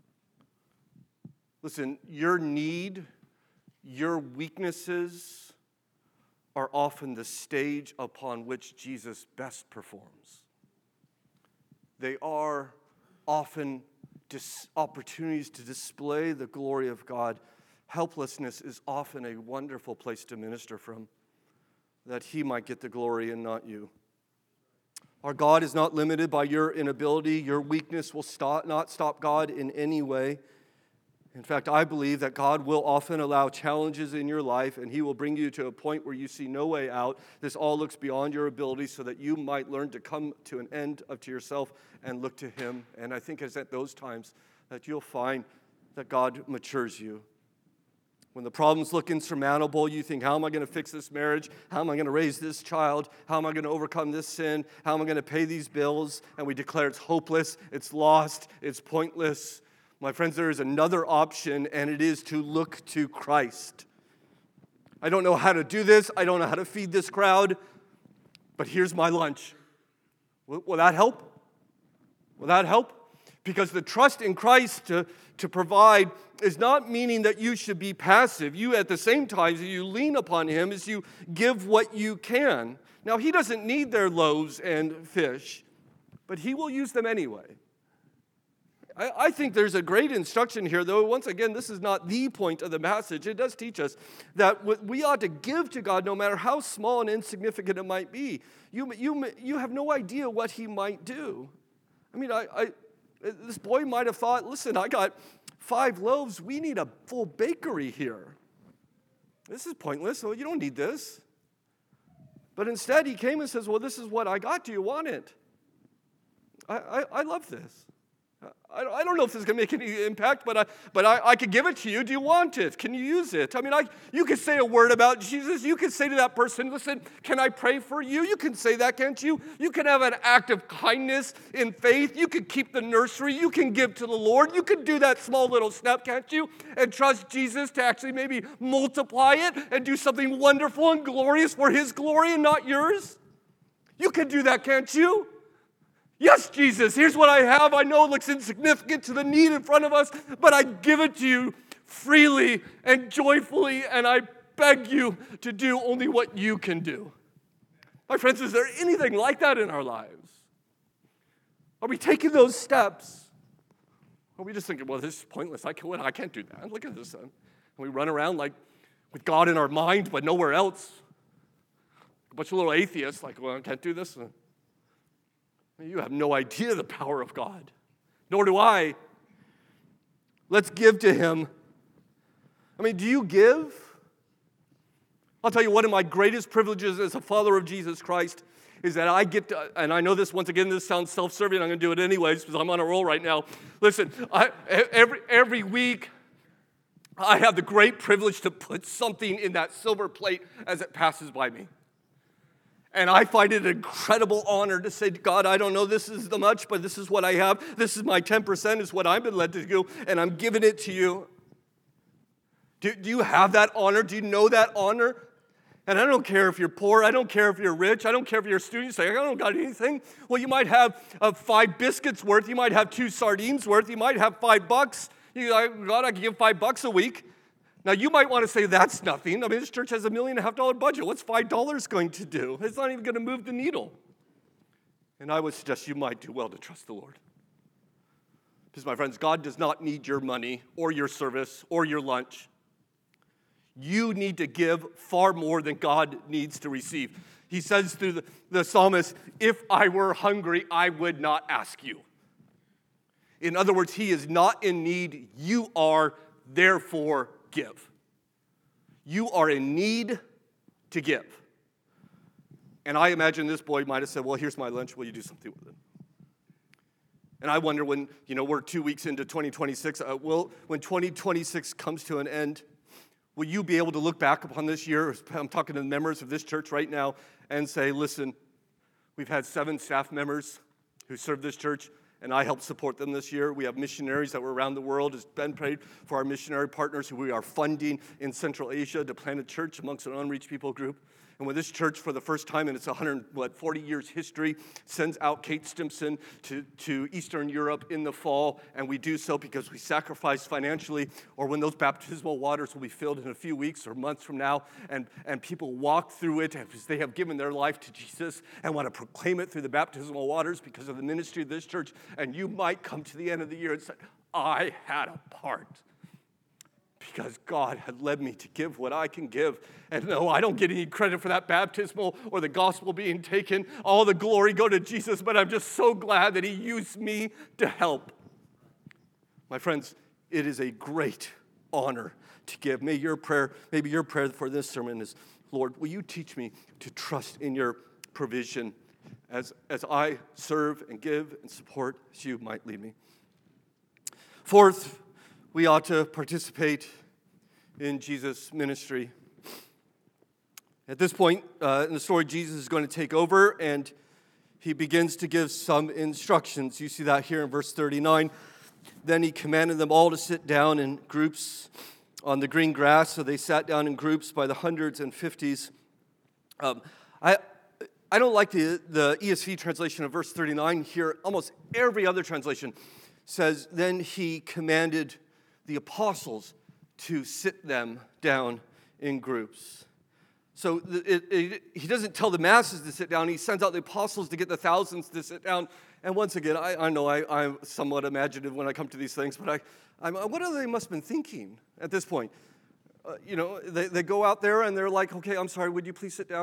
Listen, your need, your weaknesses are often the stage upon which Jesus best performs. They are often dis- opportunities to display the glory of God. Helplessness is often a wonderful place to minister from, that he might get the glory and not you. Our God is not limited by your inability. Your weakness will stop, not stop God in any way. In fact, I believe that God will often allow challenges in your life, and he will bring you to a point where you see no way out. This all looks beyond your ability so that you might learn to come to an end of to yourself and look to him. And I think it's at those times that you'll find that God matures you. When the problems look insurmountable, you think, how am I going to fix this marriage? How am I going to raise this child? How am I going to overcome this sin? How am I going to pay these bills? And we declare it's hopeless, it's lost, it's pointless. My friends, there is another option, and it is to look to Christ. I don't know how to do this. I don't know how to feed this crowd, but here's my lunch. Will, will that help? Will that help? Because the trust in Christ to, to provide is not meaning that you should be passive. You, at the same time, you lean upon him as you give what you can. Now, he doesn't need their loaves and fish, but he will use them anyway. I think there's a great instruction here, though. Once again, this is not the point of the passage. It does teach us that we ought to give to God no matter how small and insignificant it might be. You, you, you have no idea what he might do. I mean, I, I, this boy might have thought, listen, I got five loaves. We need a full bakery here. This is pointless. So you don't need this. But instead, he came and says, well, this is what I got. Do you want it? I, I, I love this. I, I don't know if this is going to make any impact, but I but I, I could give it to you. Do you want it? Can you use it? I mean, I you could say a word about Jesus. You could say to that person, listen, can I pray for you? You can say that, can't you? You can have an act of kindness in faith. You could keep the nursery. You can give to the Lord. You could do that small little step, can't you? And trust Jesus to actually maybe multiply it and do something wonderful and glorious for his glory and not yours. You can do that, can't you? Yes, Jesus, here's what I have. I know it looks insignificant to the need in front of us, but I give it to you freely and joyfully, and I beg you to do only what you can do. My friends, is there anything like that in our lives? Are we taking those steps? Or are we just thinking, well, this is pointless. I can't, I can't do that. Look at this. And we run around like with God in our mind, but nowhere else. A bunch of little atheists like, well, I can't do this. You have no idea the power of God. Nor do I. Let's give to him. I mean, do you give? I'll tell you, one of my greatest privileges as a follower of Jesus Christ is that I get to, and I know this, once again, this sounds self-serving, I'm going to do it anyways because I'm on a roll right now. Listen, I, every, every week, I have the great privilege to put something in that silver plate as it passes by me. And I find it an incredible honor to say, God, I don't know this is the much, but this is what I have. This is my ten percent is what I've been led to do, and I'm giving it to you. Do, do you have that honor? Do you know that honor? And I don't care if you're poor. I don't care if you're rich. I don't care if you're a student. You say, I don't got anything. Well, you might have uh, five biscuits worth. You might have two sardines worth. You might have five bucks. You like, God, I can give five bucks a week. Now, you might want to say that's nothing. I mean, this church has a million and a half dollar budget. What's five dollars going to do? It's not even going to move the needle. And I would suggest you might do well to trust the Lord. Because, my friends, God does not need your money or your service or your lunch. You need to give far more than God needs to receive. He says through the, the psalmist, if I were hungry, I would not ask you. In other words, he is not in need. You are, therefore, give. You are in need to give. And I imagine this boy might have said, well, here's my lunch. Will you do something with it? And I wonder when, you know, we're two weeks into twenty twenty-six, uh, will, when twenty twenty-six comes to an end, will you be able to look back upon this year? I'm talking to the members of this church right now and say, listen, we've had seven staff members who serve this church, and I helped support them this year. We have missionaries that were around the world. As Ben prayed for our missionary partners who we are funding in Central Asia to plant a church amongst an unreached people group. And when this church, for the first time in its one hundred forty years history, sends out Kate Stimson to, to Eastern Europe in the fall, and we do so because we sacrifice financially, or when those baptismal waters will be filled in a few weeks or months from now, and, and people walk through it as they have given their life to Jesus and want to proclaim it through the baptismal waters because of the ministry of this church, and you might come to the end of the year and say, I had a part. Because God had led me to give what I can give. And no, I don't get any credit for that baptismal or the gospel being taken. All the glory go to Jesus, but I'm just so glad that he used me to help. My friends, it is a great honor to give. May your prayer, maybe your prayer for this sermon is, Lord, will you teach me to trust in your provision as, as I serve and give and support as you might lead me. Fourth, we ought to participate in Jesus' ministry. At this point uh, in the story, Jesus is going to take over, and he begins to give some instructions. You see that here in verse thirty-nine. Then he commanded them all to sit down in groups on the green grass. So they sat down in groups by the hundreds and fifties. Um, I I don't like the, the E S V translation of verse thirty-nine here. Almost every other translation says, then he commanded the apostles to sit them down in groups. So it, it, he doesn't tell the masses to sit down. He sends out the apostles to get the thousands to sit down. And once again, I, I know I, I'm somewhat imaginative when I come to these things, but I, I'm, what are they must have been thinking at this point? Uh, you know, they, they go out there and they're like, okay, I'm sorry, would you please sit down?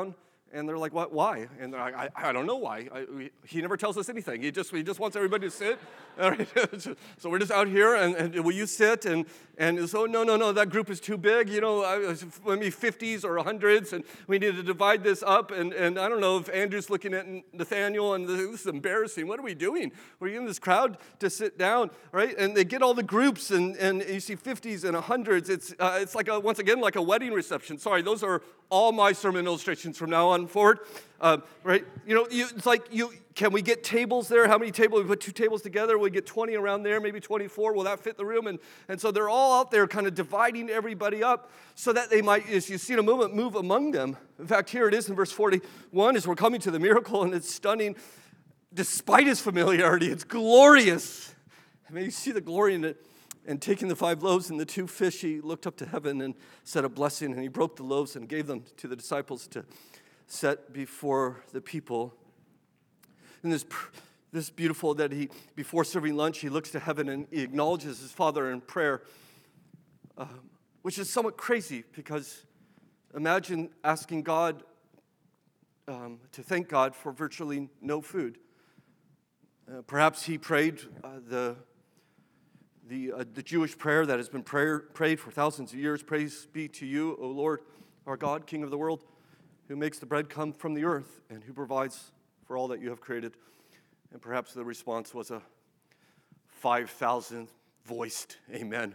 And they're like, what, why? And they're like, I, I don't know why. I, we, he never tells us anything. He just he just wants everybody to sit. All right. So we're just out here, and, and will you sit? And and so, no, no, no, that group is too big. You know, maybe fifties or hundreds, and we need to divide this up. And, and I don't know if Andrew's looking at Nathaniel, and this is embarrassing. What are we doing? We're getting this crowd to sit down, right? And they get all the groups, and, and you see fifties and hundreds. It's, uh, it's like, a, once again, like a wedding reception. Sorry, those are all my sermon illustrations from now on forward, uh, right? You know, you, it's like, you can we get tables there? How many tables? We put two tables together. We get twenty around there, maybe twenty-four. Will that fit the room? And, and so they're all out there kind of dividing everybody up so that they might, as you see in a moment, move among them. In fact, here it is in verse forty-one as we're coming to the miracle, and it's stunning. Despite his familiarity, it's glorious. I mean, you see the glory in it. And taking the five loaves and the two fish, he looked up to heaven and said a blessing, and he broke the loaves and gave them to the disciples to set before the people. And this, this beautiful that he, before serving lunch, he looks to heaven and he acknowledges his Father in prayer, um, which is somewhat crazy because imagine asking God um, to thank God for virtually no food. Uh, perhaps he prayed uh, the The, uh, the Jewish prayer that has been prayer, prayed for thousands of years. Praise be to you, O Lord, our God, King of the world, who makes the bread come from the earth and who provides for all that you have created. And perhaps the response was a five thousand voiced amen.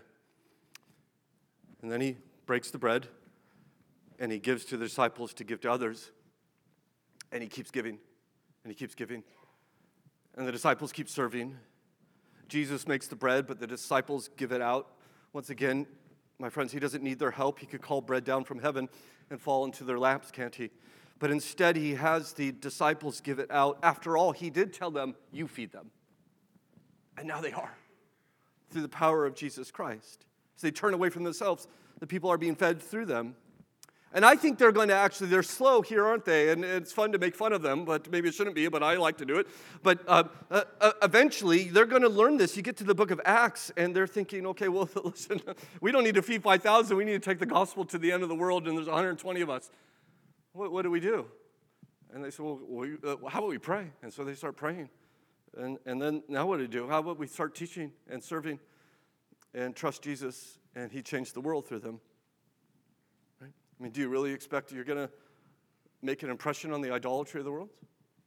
And then he breaks the bread and he gives to the disciples to give to others. And he keeps giving and he keeps giving. And the disciples keep serving. Jesus makes the bread, but the disciples give it out. Once again, my friends, he doesn't need their help. He could call bread down from heaven and fall into their laps, can't he? But instead, he has the disciples give it out. After all, he did tell them, you feed them. And now they are, through the power of Jesus Christ. As they turn away from themselves, the people are being fed through them. And I think they're going to actually, they're slow here, aren't they? And it's fun to make fun of them, but maybe it shouldn't be, but I like to do it. But uh, uh, eventually, they're going to learn this. You get to the book of Acts, and they're thinking, okay, well, listen, we don't need to feed five thousand. We need to take the gospel to the end of the world, and there's one hundred twenty of us. What, what do we do? And they say, well, we, uh, how about we pray? And so they start praying. And, and then now what do we do? How about we start teaching and serving and trust Jesus, and he changed the world through them. I mean, do you really expect you're going to make an impression on the idolatry of the world?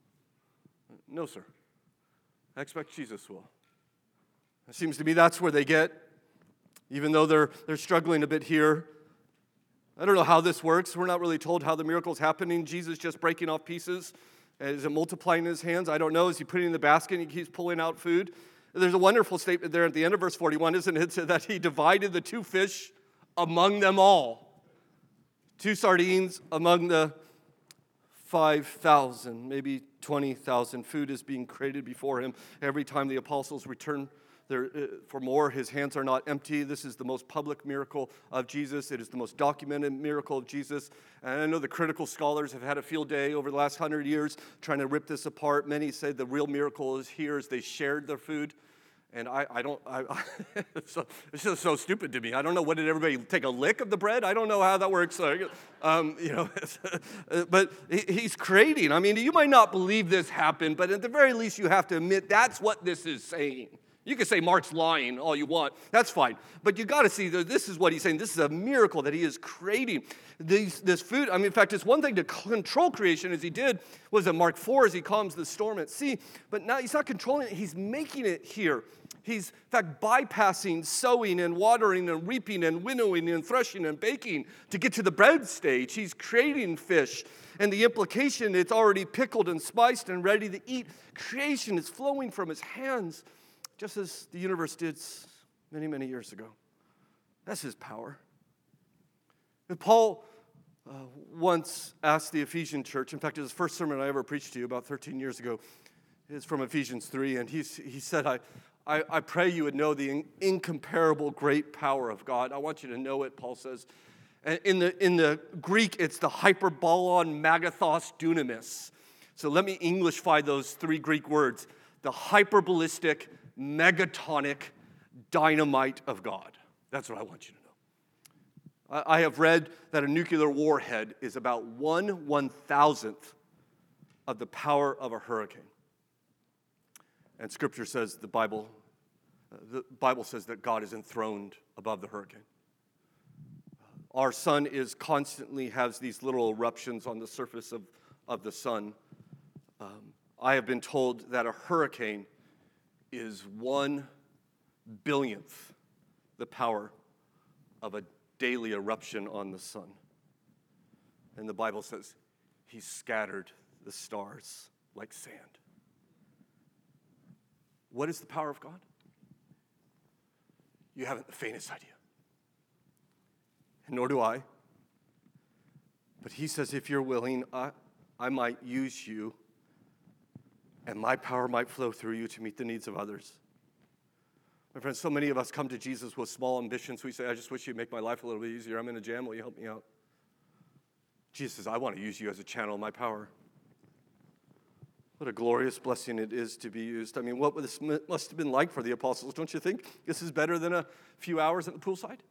No, sir. I expect Jesus will. It seems to me that's where they get, even though they're they're struggling a bit here. I don't know how this works. We're not really told how the miracle's happening. Jesus just breaking off pieces. Is it multiplying in his hands? I don't know. Is he putting it in the basket and he keeps pulling out food? There's a wonderful statement there at the end of verse forty-one, isn't it? That he divided the two fish among them all. Two sardines among the five thousand, maybe twenty thousand. Food is being created before him. Every time the apostles return there, uh, for more, his hands are not empty. This is the most public miracle of Jesus. It is the most documented miracle of Jesus. And I know the critical scholars have had a field day over the last hundred years trying to rip this apart. Many say the real miracle is here as they shared their food. And I, I don't, I, I it's, so, it's just so stupid to me. I don't know, what did everybody take a lick of the bread? I don't know how that works. Um, you know, but he's creating. I mean, you might not believe this happened, but at the very least you have to admit that's what this is saying. You can say Mark's lying all you want. That's fine. But you got to see that this is what he's saying. This is a miracle that he is creating. These, this food, I mean, in fact, it's one thing to control creation as he did, was in Mark four as he calms the storm at sea. But now he's not controlling it. He's making it here. He's, in fact, bypassing sowing and watering and reaping and winnowing and threshing and baking to get to the bread stage. He's creating fish. And the implication, it's already pickled and spiced and ready to eat. Creation is flowing from his hands, just as the universe did many, many years ago. That's his power. And Paul uh, once asked the Ephesian church, in fact, it was the first sermon I ever preached to you about thirteen years ago. It's from Ephesians three, and he's, he said, I, I, I pray you would know the in, incomparable great power of God. I want you to know it, Paul says. And in the, in the Greek, it's the hyperbolon magathos dunamis. So let me Englishify those three Greek words. The hyperbolistic, megatonic dynamite of God. That's what I want you to know. I have read that a nuclear warhead is about one one-thousandth of the power of a hurricane. And Scripture says, the Bible, the Bible says that God is enthroned above the hurricane. Our sun is constantly has these little eruptions on the surface of, of the sun. Um, I have been told that a hurricane is one billionth the power of a daily eruption on the sun. And the Bible says he scattered the stars like sand. What is the power of God? You haven't the faintest idea. And nor do I. But he says, if you're willing, I, I might use you, and my power might flow through you to meet the needs of others. My friends, so many of us come to Jesus with small ambitions. We say, I just wish you'd make my life a little bit easier. I'm in a jam. Will you help me out? Jesus says, I want to use you as a channel of my power. What a glorious blessing it is to be used. I mean, what this must have been like for the apostles, don't you think? This is better than a few hours at the poolside?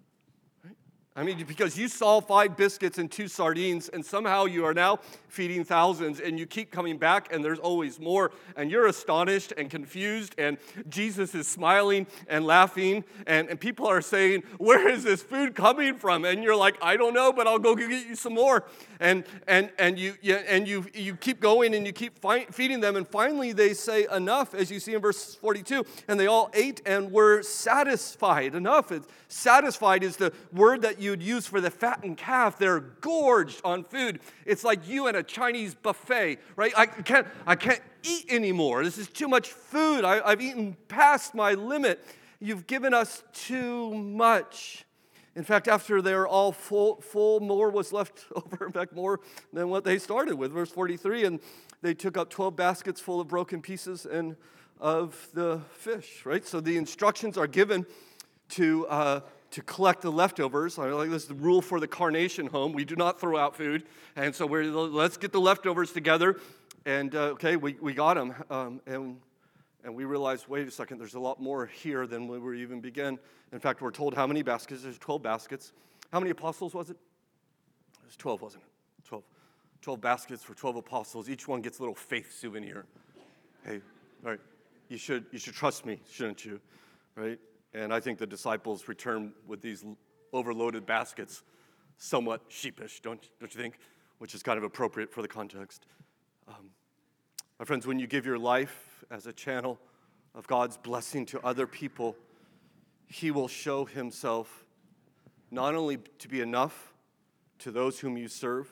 I mean, because you saw five biscuits and two sardines, and somehow you are now feeding thousands, and you keep coming back, and there's always more, and you're astonished and confused, and Jesus is smiling and laughing, and, and people are saying, where is this food coming from? And you're like, I don't know, but I'll go get you some more. And and and you, you and you you keep going, and you keep fi- feeding them, and finally they say enough, as you see in verse forty-two, and they all ate and were satisfied. Enough. It's, satisfied is the word that you you'd use for the fattened calf. They're gorged on food. It's like you at a Chinese buffet, right? I can't, I can't eat anymore. This is too much food. I, I've eaten past my limit. You've given us too much. In fact, after they're all full, full, more was left over. In fact, more than what they started with. Verse forty-three, and they took up twelve baskets full of broken pieces and of the fish, right? So the instructions are given to uh, to collect the leftovers. I like this is the rule for the Carnation home. We do not throw out food. And so we're, let's get the leftovers together. And, uh, okay, we, we got them. Um, and, and we realized, wait a second, there's a lot more here than when we even began. In fact, we're told how many baskets. There's twelve baskets. How many apostles was it? It was twelve, wasn't it? twelve. twelve baskets for twelve apostles. Each one gets a little faith souvenir. Hey, all right, you should, you should trust me, shouldn't you? Right? And I think the disciples return with these overloaded baskets, somewhat sheepish, don't, don't you think? Which is kind of appropriate for the context. Um, my friends, when you give your life as a channel of God's blessing to other people, he will show himself not only to be enough to those whom you serve,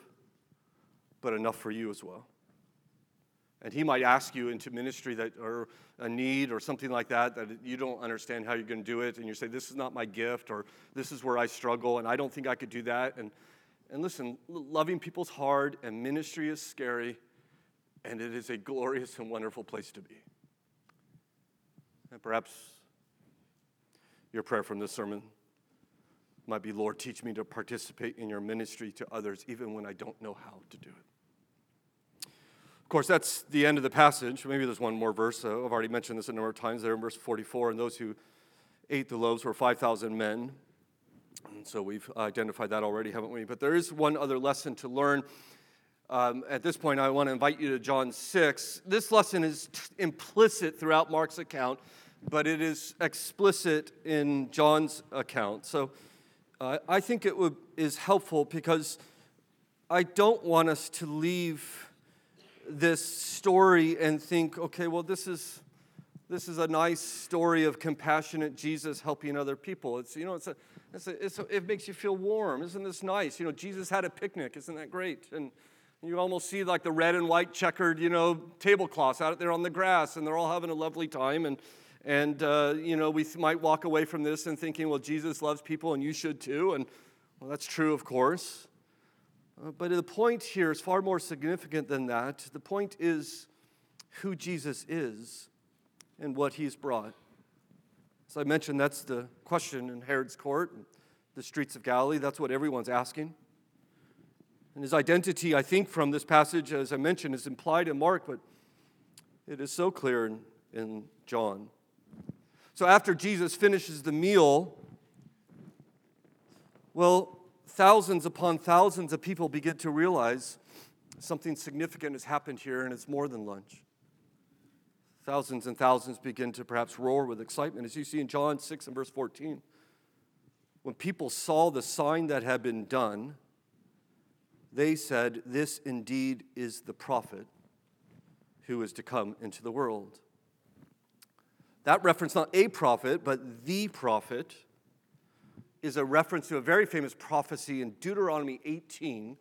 but enough for you as well. And he might ask you into ministry that, or a need or something like that, that you don't understand how you're going to do it, and you say, this is not my gift, or this is where I struggle, and I don't think I could do that. And, and listen, loving people's hard, and ministry is scary, and it is a glorious and wonderful place to be. And perhaps your prayer from this sermon might be, Lord, teach me to participate in your ministry to others, even when I don't know how to do it. Of course, that's the end of the passage. Maybe there's one more verse. Uh, I've already mentioned this a number of times there in verse forty-four. And those who ate the loaves were five thousand men. And so we've identified that already, haven't we? But there is one other lesson to learn. Um, at this point, I want to invite you to John six. This lesson is t- implicit throughout Mark's account, but it is explicit in John's account. So uh, I think it would, is helpful because I don't want us to leave this story and think, okay, well, this is this is a nice story of compassionate Jesus helping other people. It's you know, it's a, it's a, it's a, it makes you feel warm. Isn't this nice? You know, Jesus had a picnic. Isn't that great? And you almost see like the red and white checkered, you know, tablecloths out there on the grass, and they're all having a lovely time. And and uh, you know, we might walk away from this and thinking, well, Jesus loves people, and you should too. And well, that's true, of course. Uh, but the point here is far more significant than that. The point is who Jesus is and what he's brought. As I mentioned, that's the question in Herod's court, and the streets of Galilee. That's what everyone's asking. And his identity, I think, from this passage, as I mentioned, is implied in Mark, but it is so clear in, in John. So after Jesus finishes the meal, well, thousands upon thousands of people begin to realize something significant has happened here, and it's more than lunch. Thousands and thousands begin to perhaps roar with excitement, as you see in John six and verse fourteen. When people saw the sign that had been done, they said, "This indeed is the prophet who is to come into the world." That reference, not a prophet, but the prophet, is a reference to a very famous prophecy in Deuteronomy eighteen,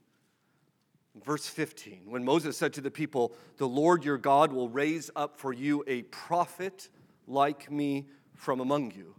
verse fifteen, when Moses said to the people, "The Lord your God will raise up for you a prophet like me from among you."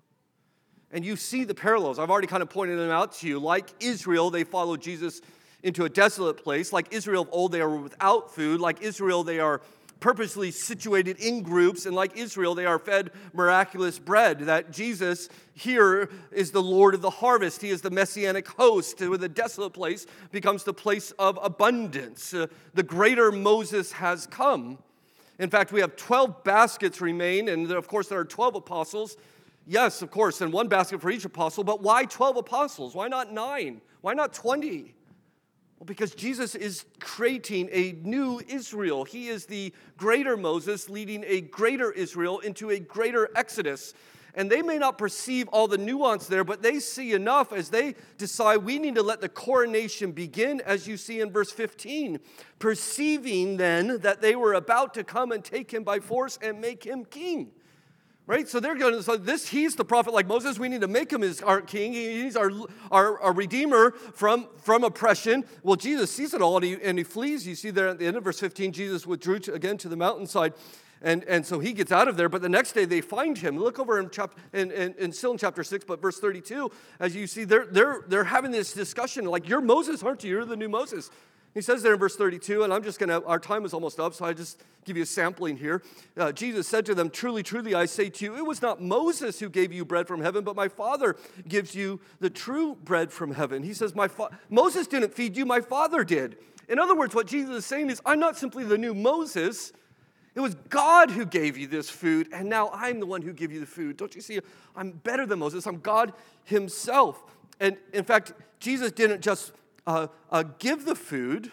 And you see the parallels. I've already kind of pointed them out to you. Like Israel, they followed Jesus into a desolate place. Like Israel of old, they are without food. Like Israel, they are purposely situated in groups. And like Israel, they are fed miraculous bread. That Jesus here is the Lord of the harvest. He is the messianic host, where the desolate place becomes the place of abundance. Uh, the greater Moses has come. In fact, we have twelve baskets remain, and of course there are twelve apostles. Yes, of course, and one basket for each apostle, but why twelve apostles? Why not nine? Why not twenty? Well, because Jesus is creating a new Israel. He is the greater Moses leading a greater Israel into a greater Exodus. And they may not perceive all the nuance there, but they see enough as they decide we need to let the coronation begin, as you see in verse fifteen. Perceiving then that they were about to come and take him by force and make him king. Right? So they're going to say, this, he's the prophet like Moses. We need to make him as our king. He's our, our, our redeemer from, from oppression. Well, Jesus sees it all, and he, and he flees. You see there at the end of verse fifteen, Jesus withdrew to, again to the mountainside. And, and so he gets out of there, but the next day they find him. Look over in chapter, in, in, in still in chapter six, but verse thirty-two, as you see, they're, they're, they're having this discussion, like, you're Moses, aren't you? You're the new Moses. He says there in verse thirty-two, and I'm just going to, our time is almost up, so I just give you a sampling here. Uh, Jesus said to them, "Truly, truly, I say to you, it was not Moses who gave you bread from heaven, but my Father gives you the true bread from heaven." He says, "My fa- Moses didn't feed you, my Father did." In other words, what Jesus is saying is, I'm not simply the new Moses. It was God who gave you this food, and now I'm the one who gave you the food. Don't you see? I'm better than Moses. I'm God himself. And in fact, Jesus didn't just uh, uh, give the food.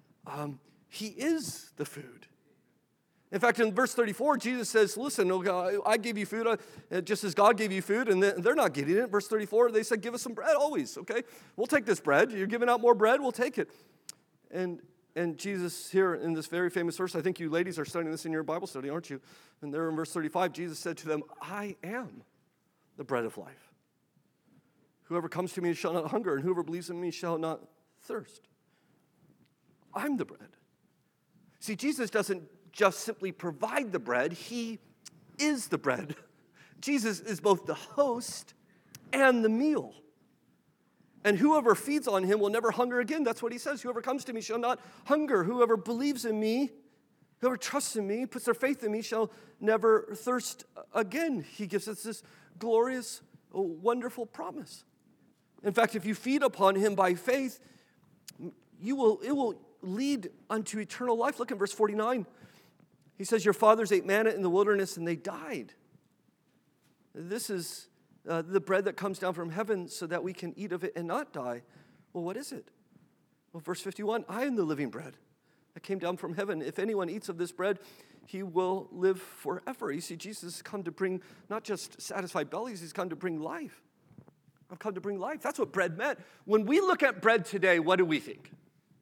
Um, he is the food. In fact, in verse thirty-four, Jesus says, listen, oh God, I gave you food uh, just as God gave you food, and they're not getting it. Verse thirty-four, they said, give us some bread always, okay? We'll take this bread. You're giving out more bread, we'll take it. And And Jesus here in this very famous verse, I think you ladies are studying this in your Bible study, aren't you? And there in verse thirty-five, Jesus said to them, I am the bread of life. Whoever comes to me shall not hunger, and whoever believes in me shall not thirst. I'm the bread. See, Jesus doesn't just simply provide the bread, he is the bread. Jesus is both the host and the meal. And whoever feeds on him will never hunger again. That's what he says. Whoever comes to me shall not hunger. Whoever believes in me, whoever trusts in me, puts their faith in me, shall never thirst again. He gives us this glorious, wonderful promise. In fact, if you feed upon him by faith, you will, it will lead unto eternal life. Look at verse forty-nine. He says, your fathers ate manna in the wilderness and they died. This is Uh, the bread that comes down from heaven so that we can eat of it and not die. Well, what is it? Well, verse fifty-one, I am the living bread that came down from heaven. If anyone eats of this bread, he will live forever. You see, Jesus has come to bring not just satisfied bellies, he's come to bring life. I've come to bring life. That's what bread meant. When we look at bread today, what do we think?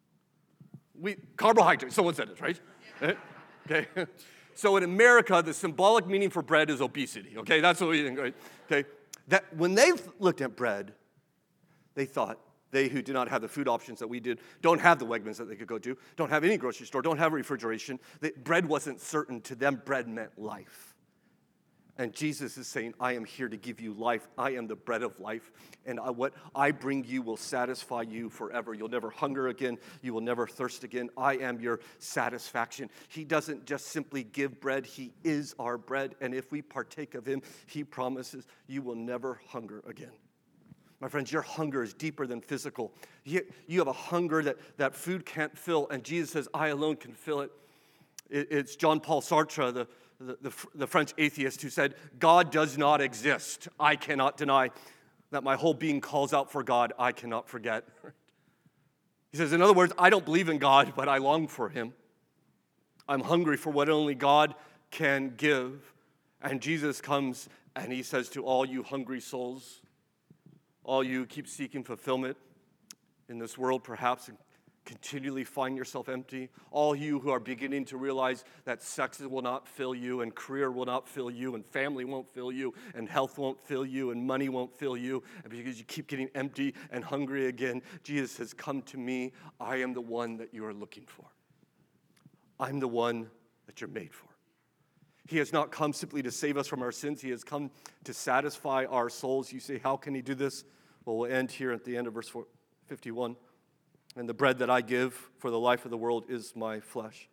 We carbohydrates. Someone said it, right? Okay. So in America, the symbolic meaning for bread is obesity. Okay, that's what we think, right? Okay. That when they looked at bread, they thought, they who did not have the food options that we did, don't have the Wegmans that they could go to, don't have any grocery store, don't have refrigeration, that bread wasn't certain. To them, bread meant life. And Jesus is saying, I am here to give you life. I am the bread of life. And I, what I bring you will satisfy you forever. You'll never hunger again. You will never thirst again. I am your satisfaction. He doesn't just simply give bread. He is our bread. And if we partake of him, he promises you will never hunger again. My friends, your hunger is deeper than physical. You, you have a hunger that, that food can't fill. And Jesus says, I alone can fill it. it it's John Paul Sartre, the The, the, the French atheist who said, God does not exist. I cannot deny. that my whole being calls out for God, I cannot forget. He says, in other words, I don't believe in God, but I long for him. I'm hungry for what only God can give. And Jesus comes and he says to all you hungry souls, all you keep seeking fulfillment in this world perhaps, and continually find yourself empty, all you who are beginning to realize that sex will not fill you, and career will not fill you, and family won't fill you, and health won't fill you, and money won't fill you, and because you keep getting empty and hungry again, Jesus says, come to me. I am the one that you are looking for. I'm the one that you're made for. He has not come simply to save us from our sins. He has come to satisfy our souls. You say, how can he do this? Well, we'll end here at the end of verse fifty-one. And the bread that I give for the life of the world is my flesh.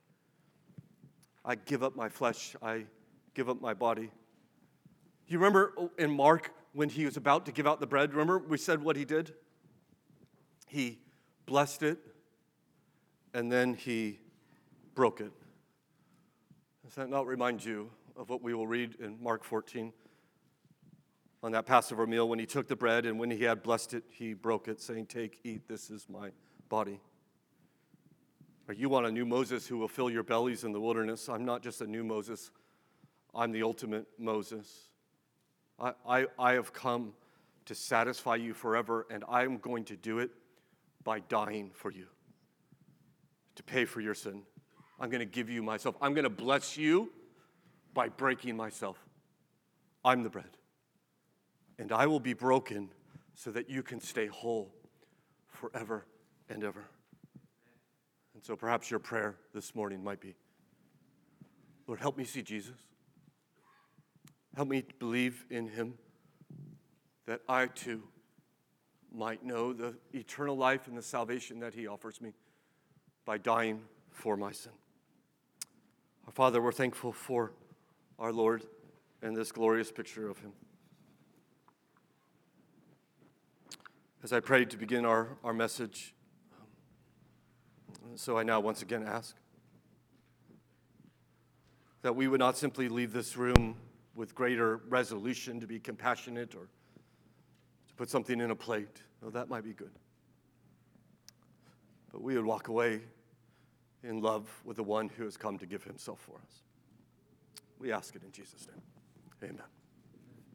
I give up my flesh. I give up my body. You remember in Mark when he was about to give out the bread? Remember we said what he did? He blessed it, and then he broke it. Does that not remind you of what we will read in Mark fourteen? On that Passover meal, when he took the bread and when he had blessed it, he broke it, saying, take, eat, this is my body. Or you want a new Moses who will fill your bellies in the wilderness. I'm not just a new Moses. I'm the ultimate Moses. I, I, I have come to satisfy you forever, and I'm going to do it by dying for you, to pay for your sin. I'm going to give you myself. I'm going to bless you by breaking myself. I'm the bread. And I will be broken so that you can stay whole forever and ever. And so perhaps your prayer this morning might be, Lord, help me see Jesus. Help me believe in him, that I too might know the eternal life and the salvation that he offers me by dying for my sin. Our Father, we're thankful for our Lord and this glorious picture of him. As I prayed to begin our, our message, um, so I now once again ask that we would not simply leave this room with greater resolution to be compassionate or to put something in a plate. Well, that might be good. But we would walk away in love with the one who has come to give himself for us. We ask it in Jesus' name. Amen.